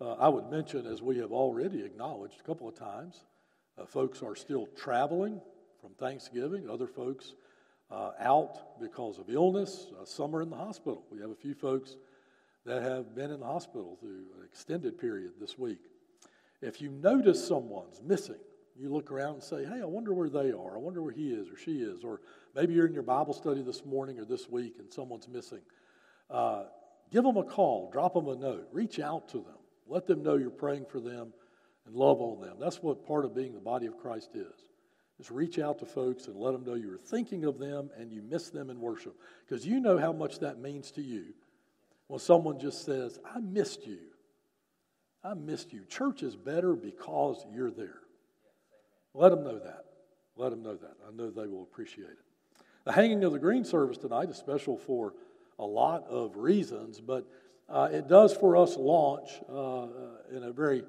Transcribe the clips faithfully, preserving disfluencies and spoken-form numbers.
Uh, I would mention, as we have already acknowledged a couple of times, uh, folks are still traveling from Thanksgiving. Other folks uh, out because of illness. Uh, some are in the hospital. We have a few folks that have been in the hospital through an extended period this week. If you notice someone's missing, you look around and say, hey, I wonder where they are. I wonder where he is or she is. Or maybe you're in your Bible study this morning or this week and someone's missing. Uh, give them a call. Drop them a note. Reach out to them. Let them know you're praying for them and love on them. That's what part of being the body of Christ is. Just reach out to folks and let them know you're thinking of them and you miss them in worship. Because you know how much that means to you when someone just says, I missed you. I missed you. Church is better because you're there. Let them know that. Let them know that. I know they will appreciate it. The hanging of the green service tonight is special for a lot of reasons, but uh, it does for us launch uh, in a very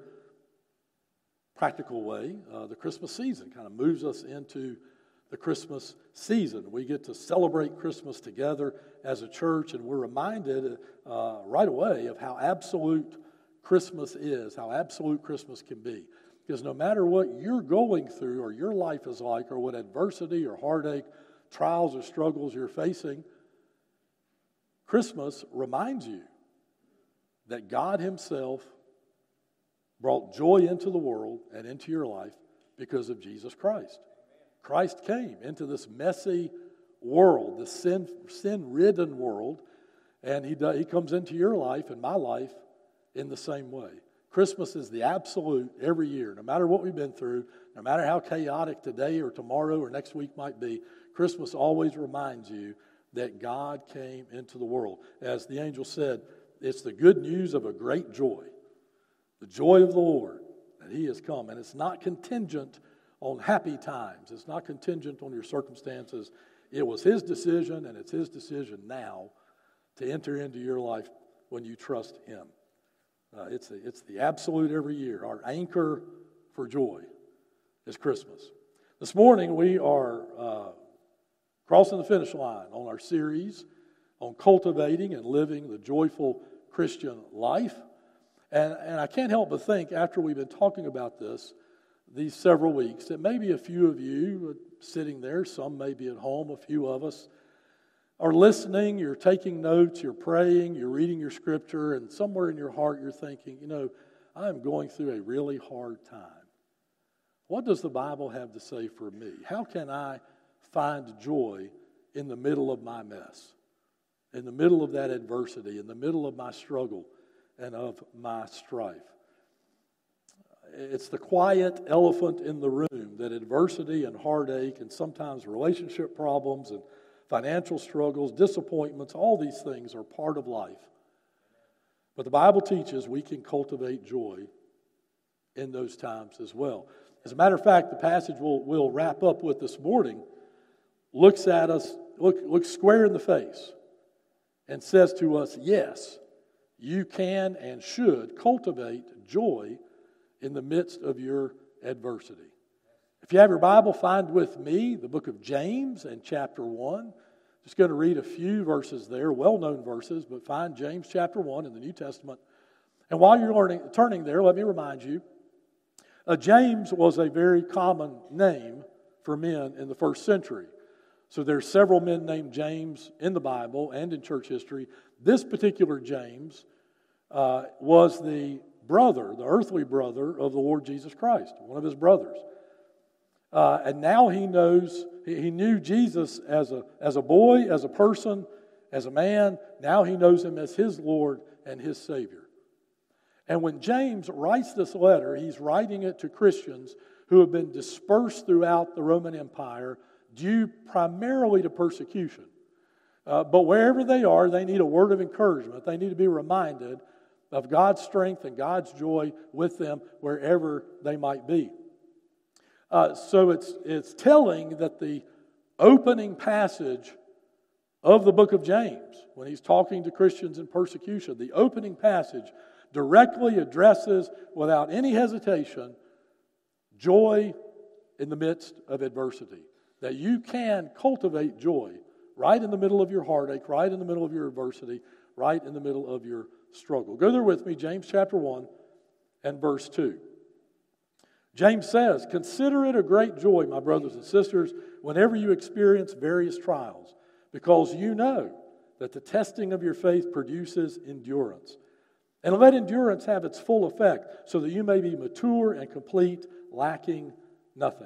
practical way. Uh, the Christmas season kind of moves us into the Christmas season. We get to celebrate Christmas together as a church, and we're reminded uh, right away of how absolute Christmas is, how absolute Christmas can be. Because no matter what you're going through or your life is like, or what adversity or heartache, trials or struggles you're facing, Christmas reminds you that God Himself brought joy into the world and into your life because of Jesus Christ. Christ came into this messy world, this sin, sin-ridden world, and he, does, he comes into your life and my life in the same way. Christmas is the absolute every year, no matter what we've been through, no matter how chaotic today or tomorrow or next week might be, Christmas always reminds you that God came into the world. As the angel said, it's the good news of a great joy, the joy of the Lord, that He has come. And it's not contingent on happy times. It's not contingent on your circumstances. It was His decision, and it's His decision now to enter into your life when you trust Him. Uh, it's, the, it's the absolute every year. Our anchor for joy is Christmas. This morning we are uh, crossing the finish line on our series on cultivating and living the joyful Christian life. And, and I can't help but think, after we've been talking about this these several weeks, that maybe a few of you sitting there, some may be at home, a few of us, are listening, you're taking notes, you're praying, you're reading your scripture, and somewhere in your heart you're thinking, you know, I'm going through a really hard time. What does the Bible have to say for me? How can I find joy in the middle of my mess, in the middle of that adversity, in the middle of my struggle and of my strife? It's the quiet elephant in the room that adversity and heartache and sometimes relationship problems and financial struggles, disappointments, all these things are part of life. But the Bible teaches we can cultivate joy in those times as well. As a matter of fact, the passage we'll, we'll wrap up with this morning looks at us, look, looks square in the face and says to us, yes, you can and should cultivate joy in the midst of your adversity. If you have your Bible, find with me the book of James and chapter one. Just going to read a few verses there, well-known verses, but find James chapter one in the New Testament. And while you're learning, turning there, let me remind you, uh, James was a very common name for men in the first century. So there's several men named James in the Bible and in church history. This particular James uh, was the brother, the earthly brother of the Lord Jesus Christ, one of His brothers. Uh, and now he knows, he, he knew Jesus as a, as a boy, as a person, as a man. Now he knows Him as His Lord and His Savior. And when James writes this letter, he's writing it to Christians who have been dispersed throughout the Roman Empire due primarily to persecution. Uh, but wherever they are, they need a word of encouragement. They need to be reminded of God's strength and God's joy with them wherever they might be. Uh, so it's it's telling that the opening passage of the book of James, when he's talking to Christians in persecution, the opening passage directly addresses, without any hesitation, joy in the midst of adversity. That you can cultivate joy right in the middle of your heartache, right in the middle of your adversity, right in the middle of your struggle. Go there with me, James chapter one, and verse two. James says, "Consider it a great joy, my brothers and sisters, whenever you experience various trials, because you know that the testing of your faith produces endurance. And let endurance have its full effect, so that you may be mature and complete, lacking nothing."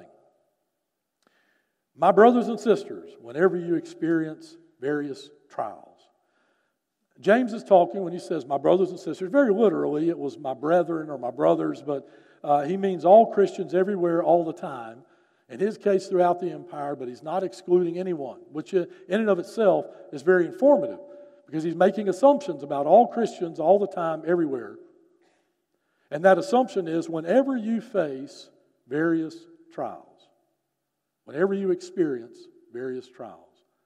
My brothers and sisters, whenever you experience various trials. James is talking when he says, my brothers and sisters, very literally, it was my brethren or my brothers, but uh, he means all Christians everywhere, all the time. In his case, throughout the empire, but he's not excluding anyone, which in and of itself is very informative, because he's making assumptions about all Christians all the time, everywhere. And that assumption is whenever you face various trials, whenever you experience various trials.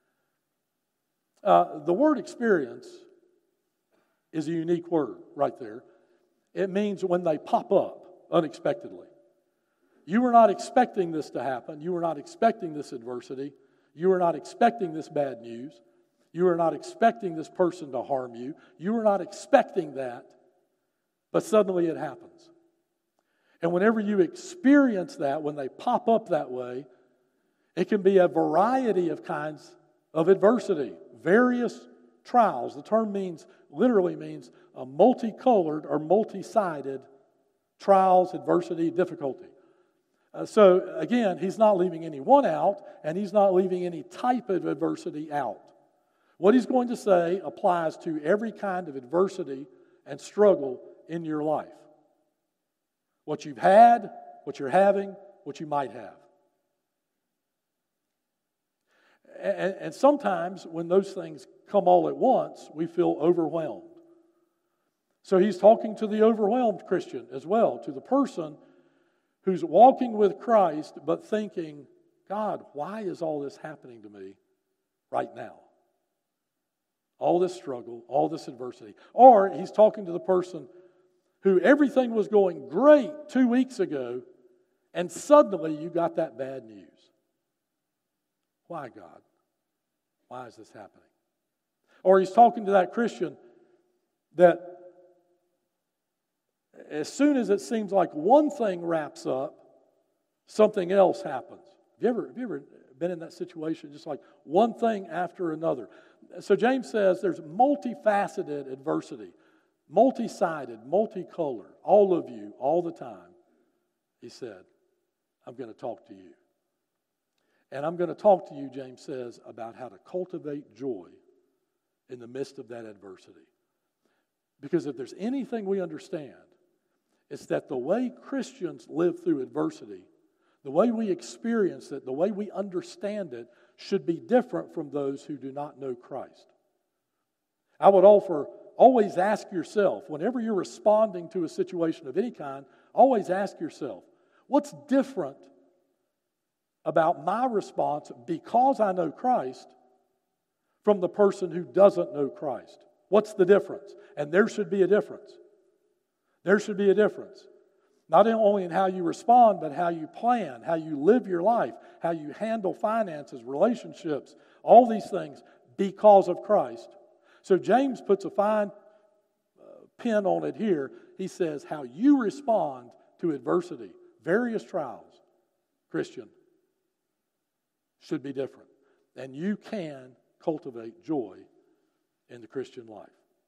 Uh, the word experience is a unique word right there. It means when they pop up unexpectedly. You were not expecting this to happen. You were not expecting this adversity. You were not expecting this bad news. You were not expecting this person to harm you. You were not expecting that, but suddenly it happens. And whenever you experience that, when they pop up that way, it can be a variety of kinds of adversity, various trials. The term means, literally means, a multicolored or multi-sided trials, adversity, difficulty. Uh, so again, he's not leaving any one out, and he's not leaving any type of adversity out. What he's going to say applies to every kind of adversity and struggle in your life. What you've had, what you're having, what you might have. And, and sometimes when those things come all at once, we feel overwhelmed. So he's talking to the overwhelmed Christian as well, to the person who's walking with Christ but thinking, God, why is all this happening to me right now? All this struggle, all this adversity. Or he's talking to the person who everything was going great two weeks ago, and suddenly you got that bad news. Why, God? Why is this happening? Or he's talking to that Christian that as soon as it seems like one thing wraps up, something else happens. Have you ever, have you ever been in that situation? Just like one thing after another. So James says there's multifaceted adversity, multi-sided, multicolored, all of you, all the time. He said, I'm going to talk to you. And I'm going to talk to you, James says, about how to cultivate joy in the midst of that adversity. Because if there's anything we understand, it's that the way Christians live through adversity, the way we experience it, the way we understand it, should be different from those who do not know Christ. I would offer, always ask yourself, whenever you're responding to a situation of any kind, always ask yourself, what's different about my response because I know Christ from the person who doesn't know Christ? What's the difference? And there should be a difference. There should be a difference. Not only in how you respond, but how you plan, how you live your life, how you handle finances, relationships, all these things because of Christ. So James puts a fine uh, pin on it here. He says how you respond to adversity, various trials, Christian, should be different. And you can cultivate joy in the Christian life.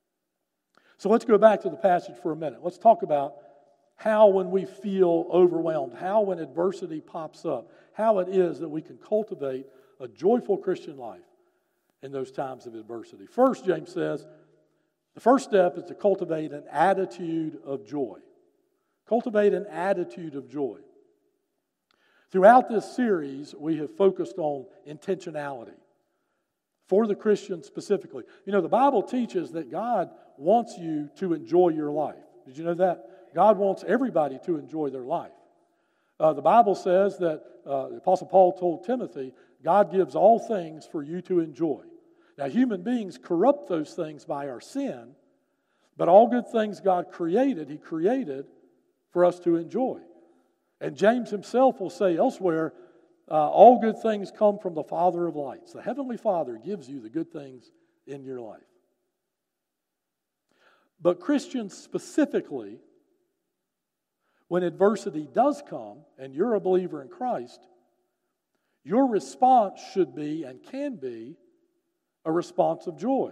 So let's go back to the passage for a minute. Let's talk about how when we feel overwhelmed, how when adversity pops up, how it is that we can cultivate a joyful Christian life in those times of adversity. First, James says, the first step is to cultivate an attitude of joy. Cultivate an attitude of joy. Throughout this series, we have focused on intentionality for the Christian specifically. You know, the Bible teaches that God wants you to enjoy your life. Did you know that? God wants everybody to enjoy their life. Uh, the Bible says that uh, the Apostle Paul told Timothy, God gives all things for you to enjoy. Now, human beings corrupt those things by our sin, but all good things God created, He created for us to enjoy. And James himself will say elsewhere, uh, all good things come from the Father of lights. The Heavenly Father gives you the good things in your life. But Christians specifically when adversity does come and you're a believer in Christ, your response should be and can be a response of joy.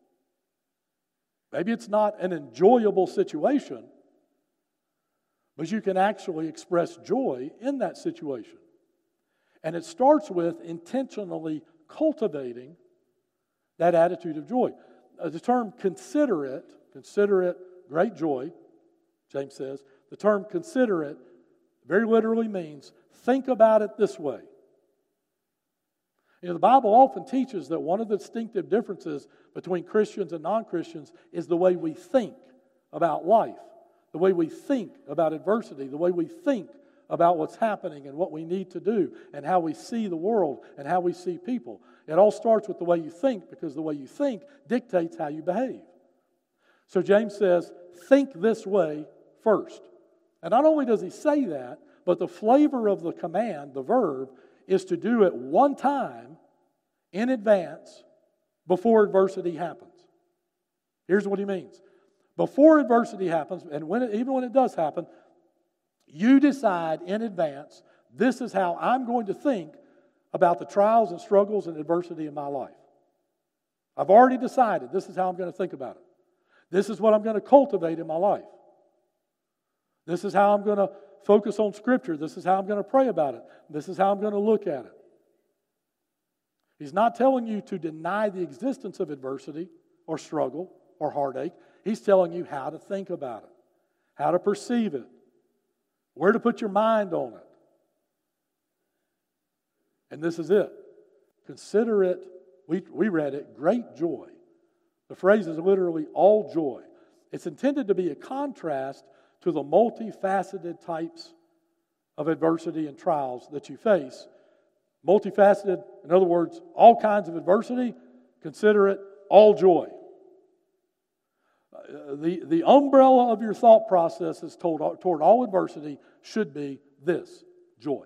Maybe it's not an enjoyable situation, but you can actually express joy in that situation. And it starts with intentionally cultivating that attitude of joy. Uh, the term consider it, consider it great joy, James says. The term consider it very literally means think about it this way. You know, the Bible often teaches that one of the distinctive differences between Christians and non-Christians is the way we think about life, the way we think about adversity, the way we think about what's happening and what we need to do and how we see the world and how we see people. It all starts with the way you think, because the way you think dictates how you behave. So James says, think this way first. And not only does he say that, but the flavor of the command, the verb, is to do it one time in advance before adversity happens. Here's what he means. Before adversity happens, and when it, even when it does happen, you decide in advance, this is how I'm going to think about the trials and struggles and adversity in my life. I've already decided this is how I'm going to think about it. This is what I'm going to cultivate in my life. This is how I'm going to focus on Scripture. This is how I'm going to pray about it. This is how I'm going to look at it. He's not telling you to deny the existence of adversity or struggle or heartache. He's telling you how to think about it, how to perceive it, where to put your mind on it. And this is it. Consider it, we, we read it, great joy. The phrase is literally all joy. It's intended to be a contrast to the multifaceted types of adversity and trials that you face. Multifaceted, in other words, all kinds of adversity, consider it all joy. Uh, the, the umbrella of your thought process is told, toward all adversity should be this, joy.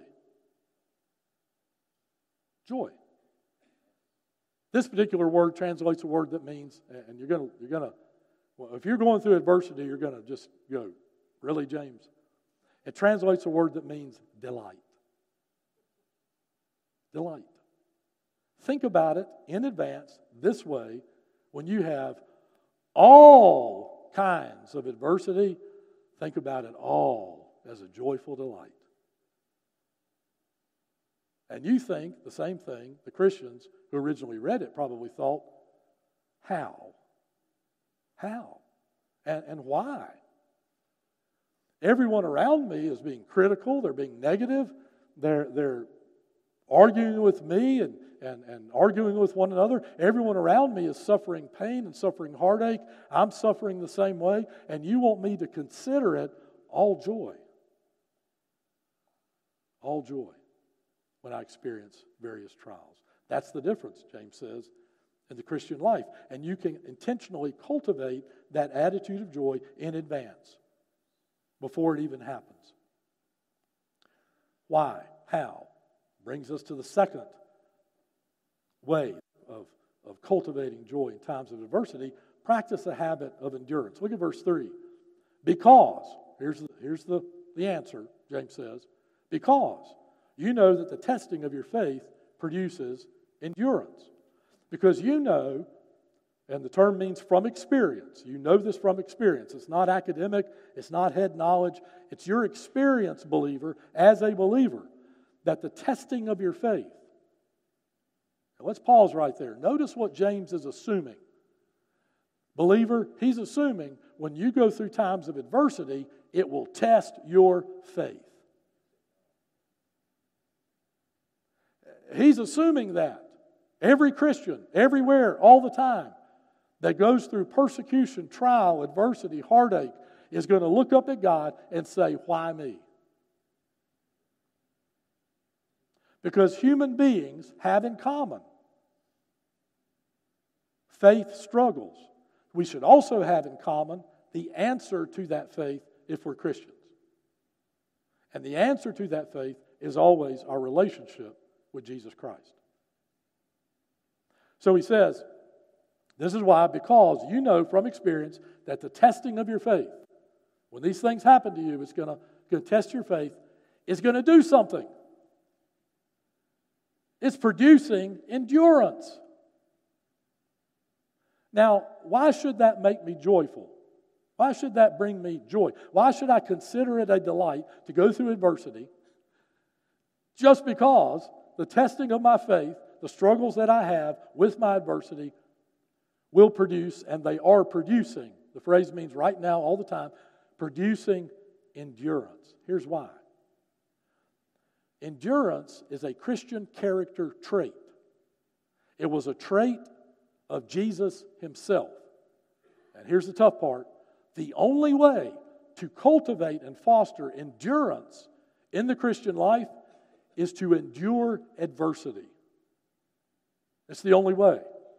Joy. This particular word translates a word that means, and you're gonna, you're gonna, well, if you're going through adversity, you're gonna just go, really, James? It translates a word that means delight. Delight. Think about it in advance this way when you have all kinds of adversity. Think about it all as a joyful delight. And you think the same thing the Christians who originally read it probably thought, how? How? And, and why? Everyone around me is being critical, they're being negative, they're, they're arguing with me and, and, and arguing with one another. Everyone around me is suffering pain and suffering heartache. I'm suffering the same way, and you want me to consider it all joy. All joy when I experience various trials. That's the difference, James says, in the Christian life. And you can intentionally cultivate that attitude of joy in advance, before it even happens. Why? How? Brings us to the second way of, of cultivating joy in times of adversity. Practice a habit of endurance. Look at verse three. Because, here's the, here's the, the answer, James says, because you know that the testing of your faith produces endurance. Because you know, and the term means from experience. You know this from experience. It's not academic. It's not head knowledge. It's your experience, believer, as a believer, that the testing of your faith. Now let's pause right there. Notice what James is assuming. Believer, he's assuming when you go through times of adversity, it will test your faith. He's assuming that every Christian, everywhere, all the time, that goes through persecution, trial, adversity, heartache, is going to look up at God and say, why me? Because human beings have in common faith struggles. We should also have in common the answer to that faith if we're Christians. And the answer to that faith is always our relationship with Jesus Christ. So he says, this is why, because you know from experience that the testing of your faith, when these things happen to you, it's going to going to test your faith, is going to do something. It's producing endurance. Now, why should that make me joyful? Why should that bring me joy? Why should I consider it a delight to go through adversity? Just because the testing of my faith, the struggles that I have with my adversity will produce, and they are producing. The phrase means right now, all the time, producing endurance. Here's why. Endurance is a Christian character trait. It was a trait of Jesus himself. And here's the tough part. The only way to cultivate and foster endurance in the Christian life is to endure adversity. It's the only way.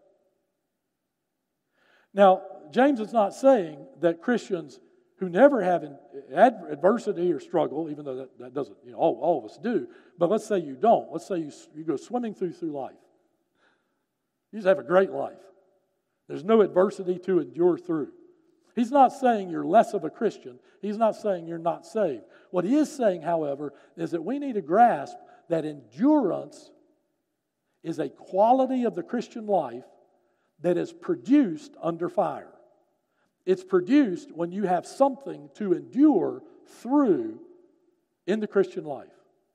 Now, James is not saying that Christians who never have adversity or struggle, even though that, that doesn't, you know, all, all of us do, but let's say you don't. Let's say you, you go swimming through, through life. You just have a great life. There's no adversity to endure through. He's not saying you're less of a Christian. He's not saying you're not saved. What he is saying, however, is that we need to grasp that endurance is a quality of the Christian life that is produced under fire. It's produced when you have something to endure through in the Christian life.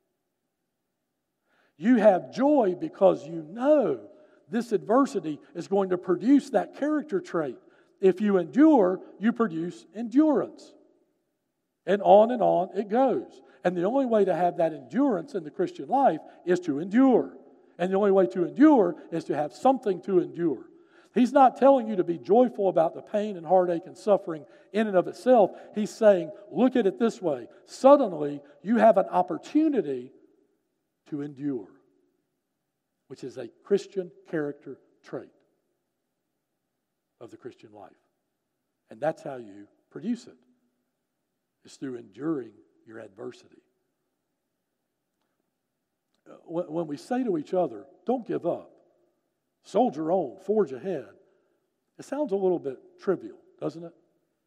You have joy because you know this adversity is going to produce that character trait. If you endure, you produce endurance. And on and on it goes. And the only way to have that endurance in the Christian life is to endure. And the only way to endure is to have something to endure. He's not telling you to be joyful about the pain and heartache and suffering in and of itself. He's saying, look at it this way. Suddenly, you have an opportunity to endure, which is a Christian character trait of the Christian life. And that's how you produce it. It's through enduring your adversity. When we say to each other, don't give up, soldier on, forge ahead, it sounds a little bit trivial, doesn't it?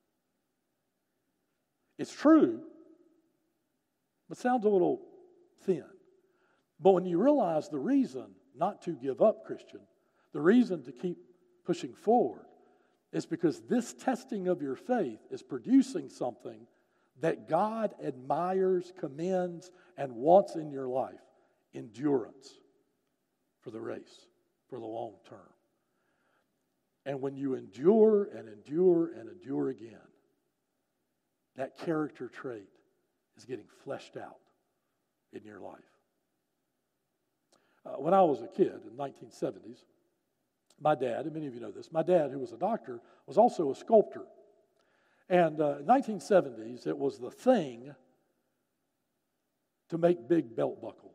It's true, but sounds a little thin. But when you realize the reason not to give up, Christian, the reason to keep pushing forward, is because this testing of your faith is producing something that God admires, commends, and wants in your life. Endurance for the race, for the long term. And when you endure and endure and endure again, that character trait is getting fleshed out in your life. Uh, when I was a kid in the nineteen seventies, my dad, and many of you know this, my dad, who was a doctor, was also a sculptor. And uh, in the nineteen seventies, it was the thing to make big belt buckles.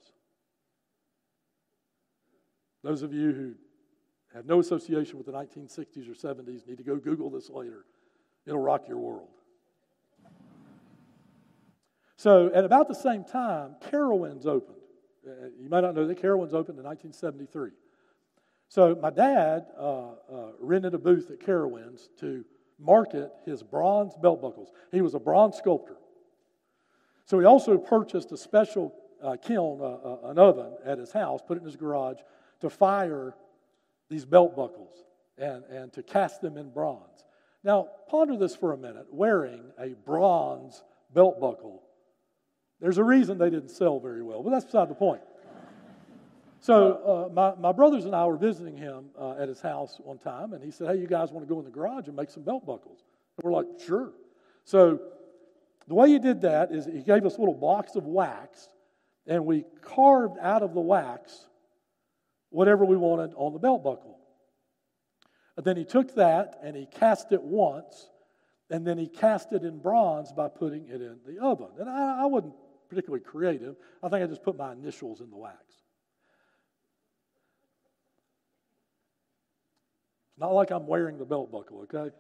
Those of you who have no association with the nineteen sixties or seventies need to go Google this later. It'll rock your world. So at about the same time, Carowinds opened. Uh, you might not know that Carowinds opened in nineteen seventy-three. So my dad uh, uh, rented a booth at Carowinds to market his bronze belt buckles. He was a bronze sculptor. So he also purchased a special uh, kiln, uh, uh, an oven at his house, put it in his garage to fire these belt buckles and, and to cast them in bronze. Now, ponder this for a minute. Wearing a bronze belt buckle, there's a reason they didn't sell very well, but that's beside the point. So uh, my, my brothers and I were visiting him uh, at his house one time, and he said, hey, you guys want to go in the garage and make some belt buckles? And we're like, sure. So the way he did that is he gave us a little box of wax, and we carved out of the wax whatever we wanted on the belt buckle. And then he took that and he cast it once, and then he cast it in bronze by putting it in the oven. And I, I wasn't particularly creative. I think I just put my initials in the wax. It's not like I'm wearing the belt buckle, okay?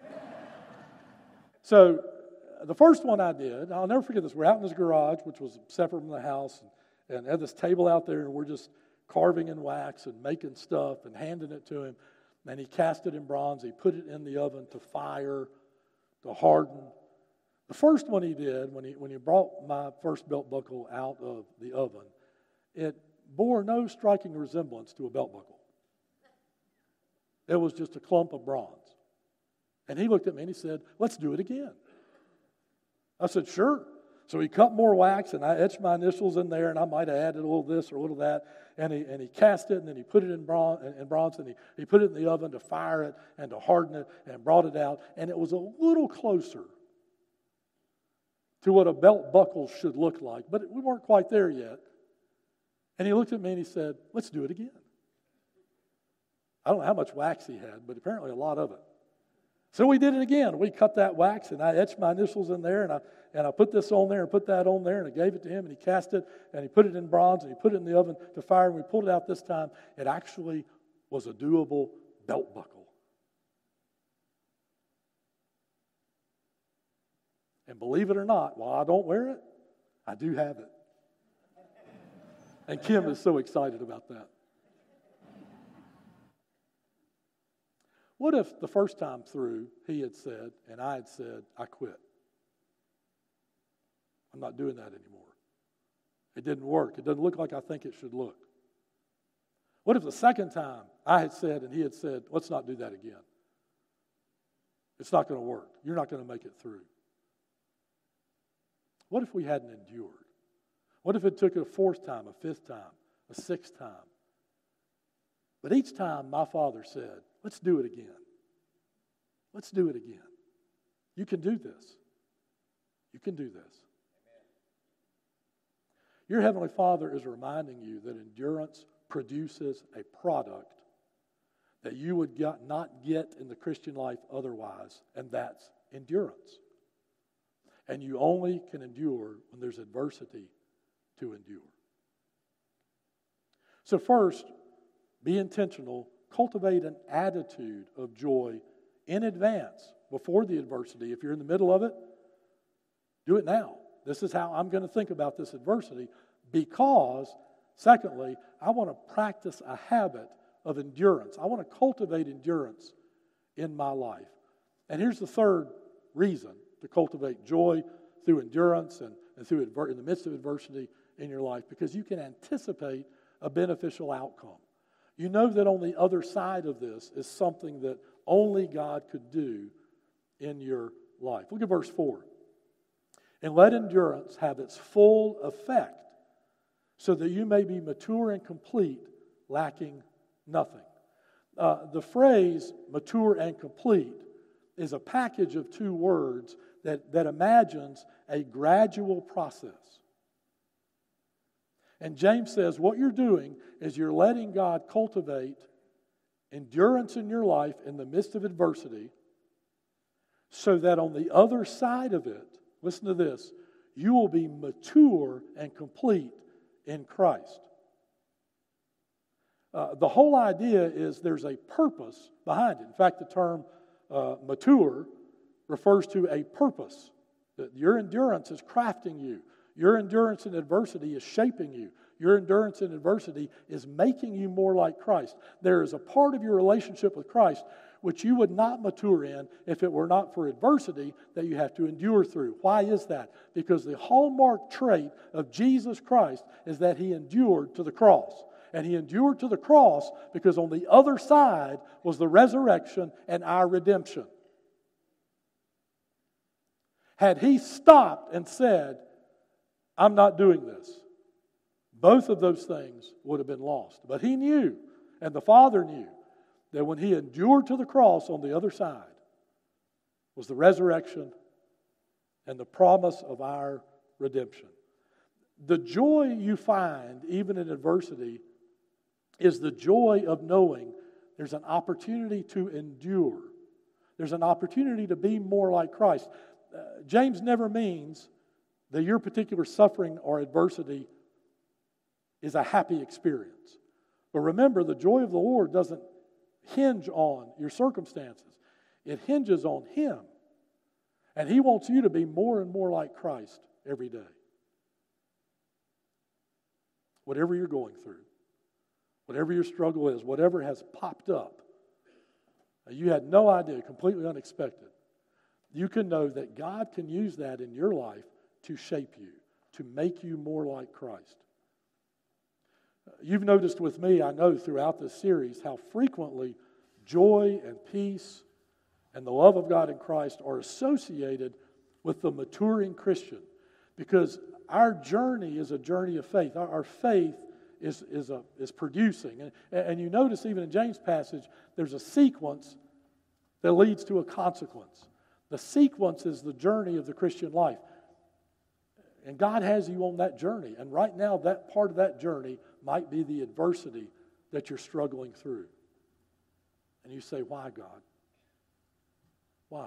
So the first one I did, I'll never forget this. We're out in his garage, which was separate from the house, and, and had this table out there, and we're just carving in wax and making stuff and handing it to him. And he cast it in bronze. He put it in the oven to fire, to harden. The first one he did, when he, when he brought my first belt buckle out of the oven, it bore no striking resemblance to a belt buckle. It was just a clump of bronze. And he looked at me and he said, let's do it again. I said, sure. So he cut more wax, and I etched my initials in there, and I might have added a little this or a little that. And he and he cast it, and then he put it in bronze, in bronze and he, he put it in the oven to fire it and to harden it, and brought it out. And it was a little closer to what a belt buckle should look like, but we weren't quite there yet. And he looked at me and he said, let's do it again. I don't know how much wax he had, but apparently a lot of it. So we did it again. We cut that wax, and I etched my initials in there, and I and I put this on there and put that on there, and I gave it to him, and he cast it, and he put it in bronze, and he put it in the oven to fire, and we pulled it out this time. It actually was a doable belt buckle. And believe it or not, while I don't wear it, I do have it. And Kim is so excited about that. What if the first time through he had said, and I had said, I quit? I'm not doing that anymore. It didn't work. It doesn't look like I think it should look. What if the second time I had said and he had said, let's not do that again? It's not going to work. You're not going to make it through. What if we hadn't endured? What if it took a fourth time, a fifth time, a sixth time? But each time my father said, let's do it again. Let's do it again. You can do this. You can do this. Your Heavenly Father is reminding you that endurance produces a product that you would get, not get in the Christian life otherwise, and that's endurance. And you only can endure when there's adversity to endure. So first, be intentional. Cultivate an attitude of joy in advance before the adversity. If you're in the middle of it, do it now. This is how I'm going to think about this adversity because, secondly, I want to practice a habit of endurance. I want to cultivate endurance in my life. And here's the third reason to cultivate joy through endurance and, and through adver- in the midst of adversity in your life, because you can anticipate a beneficial outcome. You know that on the other side of this is something that only God could do in your life. Look at verse four. And let endurance have its full effect, so that you may be mature and complete, lacking nothing. Uh, the phrase mature and complete is a package of two words that, that imagines a gradual process. And James says what you're doing is you're letting God cultivate endurance in your life in the midst of adversity, so that on the other side of it, listen to this, you will be mature and complete in Christ. Uh, the whole idea is there's a purpose behind it. In fact, the term uh, mature refers to a purpose. That your endurance is crafting you. Your endurance in adversity is shaping you. Your endurance in adversity is making you more like Christ. There is a part of your relationship with Christ which you would not mature in if it were not for adversity that you have to endure through. Why is that? Because the hallmark trait of Jesus Christ is that He endured to the cross. And He endured to the cross because on the other side was the resurrection and our redemption. Had He stopped and said, I'm not doing this, both of those things would have been lost. But He knew, and the Father knew, that when He endured to the cross on the other side was the resurrection and the promise of our redemption. The joy you find, even in adversity, is the joy of knowing there's an opportunity to endure. There's an opportunity to be more like Christ. Uh, James never means that your particular suffering or adversity is a happy experience. But remember, the joy of the Lord doesn't hinge on your circumstances. It hinges on Him. And He wants you to be more and more like Christ every day. Whatever you're going through, whatever your struggle is, whatever has popped up, you had no idea, completely unexpected, you can know that God can use that in your life to shape you, to make you more like Christ. You've noticed with me, I know throughout this series, how frequently joy and peace and the love of God in Christ are associated with the maturing Christian. Because our journey is a journey of faith. Our, our faith is, is, a, is producing. And, and you notice even in James' passage, there's a sequence that leads to a consequence. The sequence is the journey of the Christian life. And God has you on that journey. And right now, that part of that journey might be the adversity that you're struggling through. And you say, why, God? Why?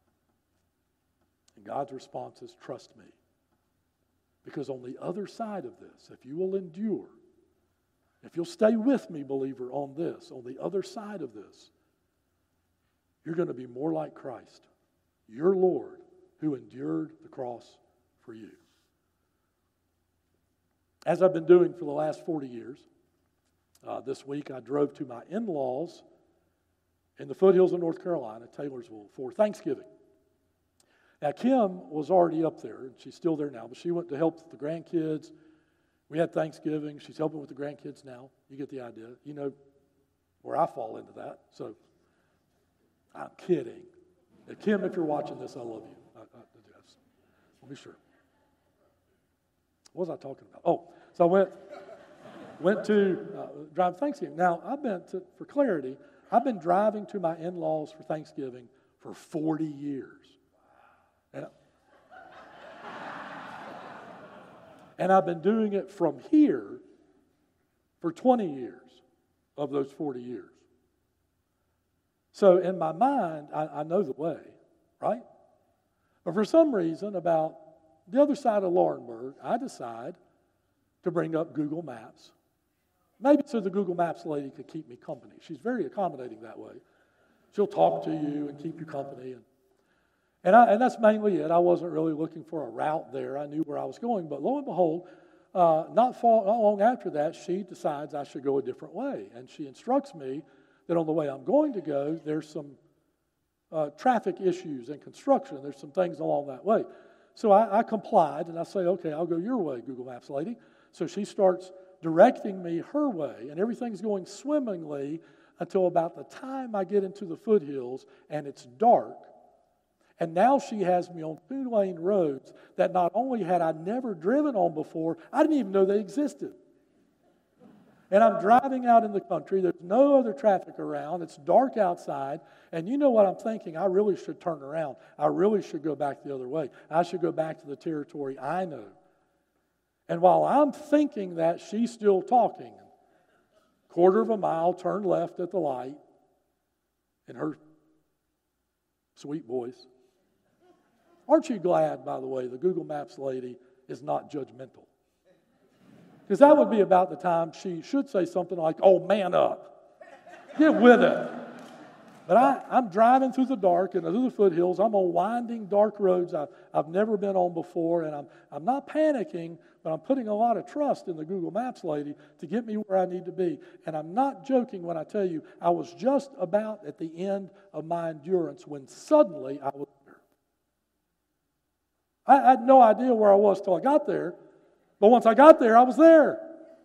And God's response is, trust me. Because on the other side of this, if you will endure, if you'll stay with me, believer, on this, on the other side of this, you're going to be more like Christ, your Lord, who endured the cross for you. As I've been doing for the last forty years, uh, this week I drove to my in-laws in the foothills of North Carolina, Taylorsville, for Thanksgiving. Now, Kim was already up there, and she's still there now, but she went to help the grandkids. We had Thanksgiving. She's helping with the grandkids now. You get the idea. You know where I fall into that. So, I'm kidding. Now, Kim, if you're watching this, I love you. I, I, just, I'll be sure. What was I talking about? Oh, so I went went to uh, drive Thanksgiving. Now, I've been, to, for clarity, I've been driving to my in-laws for Thanksgiving for forty years. And, and I've been doing it from here for twenty years of those forty years. So in my mind, I, I know the way, right? But for some reason, about the other side of Laurinburg, I decide to bring up Google Maps. Maybe so the Google Maps lady could keep me company. She's very accommodating that way. She'll talk to you and keep you company. And, and, I, and that's mainly it. I wasn't really looking for a route there. I knew where I was going. But lo and behold, uh, not, far, not long after that, she decides I should go a different way. And she instructs me that on the way I'm going to go, there's some uh, traffic issues and construction. There's some things along that way. So I, I complied, and I say, okay, I'll go your way, Google Maps lady. So she starts directing me her way, and everything's going swimmingly until about the time I get into the foothills, and it's dark. And now she has me on two-lane roads that not only had I never driven on before, I didn't even know they existed. And I'm driving out in the country. There's no other traffic around. It's dark outside. And you know what I'm thinking? I really should turn around. I really should go back the other way. I should go back to the territory I know. And while I'm thinking that, she's still talking. Quarter of a mile, turn left at the light in her sweet voice. Aren't you glad, by the way, the Google Maps lady is not judgmental? Because that would be about the time she should say something like, oh, man up. Get with it. But I, I'm driving through the dark and through the foothills. I'm on winding, dark roads I've, I've never been on before. And I'm, I'm not panicking, but I'm putting a lot of trust in the Google Maps lady to get me where I need to be. And I'm not joking when I tell you, I was just about at the end of my endurance when suddenly I was there. I, I had no idea where I was till I got there. But once I got there, I was there.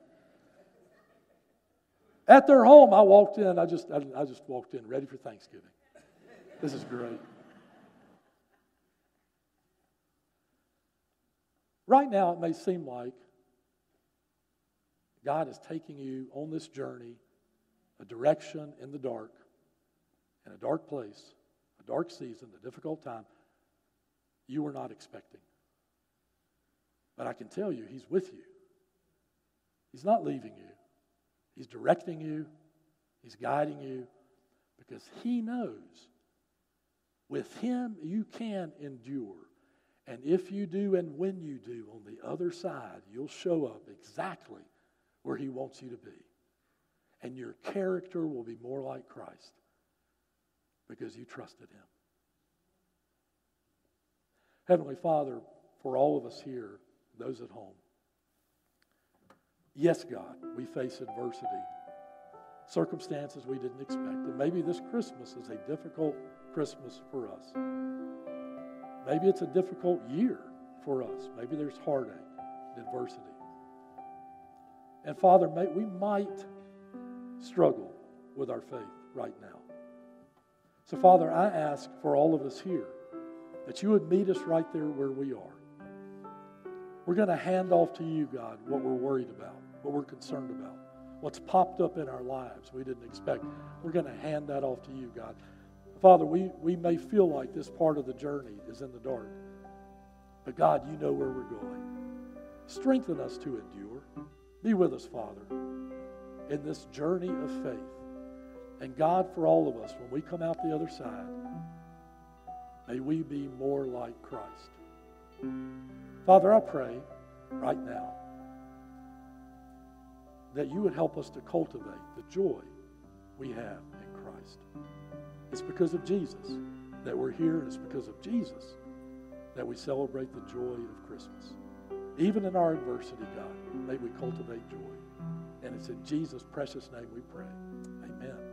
At their home, I walked in. I just, I, I just walked in, ready for Thanksgiving. This is great. Right now, it may seem like God is taking you on this journey, a direction in the dark, in a dark place, a dark season, a difficult time you were not expecting. But I can tell you, He's with you. He's not leaving you. He's directing you. He's guiding you because He knows with Him you can endure. And if you do and when you do, on the other side, you'll show up exactly where He wants you to be. And your character will be more like Christ because you trusted Him. Heavenly Father, for all of us here, those at home, yes, God, we face adversity, circumstances we didn't expect. And maybe this Christmas is a difficult Christmas for us. Maybe it's a difficult year for us. Maybe there's heartache and adversity. And Father, may, we might struggle with our faith right now. So Father, I ask for all of us here that you would meet us right there where we are. We're going to hand off to you, God, what we're worried about, what we're concerned about, what's popped up in our lives we didn't expect. We're going to hand that off to you, God. Father, we, we may feel like this part of the journey is in the dark, but God, you know where we're going. Strengthen us to endure. Be with us, Father, in this journey of faith. And God, for all of us, when we come out the other side, may we be more like Christ. Father, I pray right now that you would help us to cultivate the joy we have in Christ. It's because of Jesus that we're here, and it's because of Jesus that we celebrate the joy of Christmas. Even in our adversity, God, may we cultivate joy. And it's in Jesus' precious name we pray. Amen.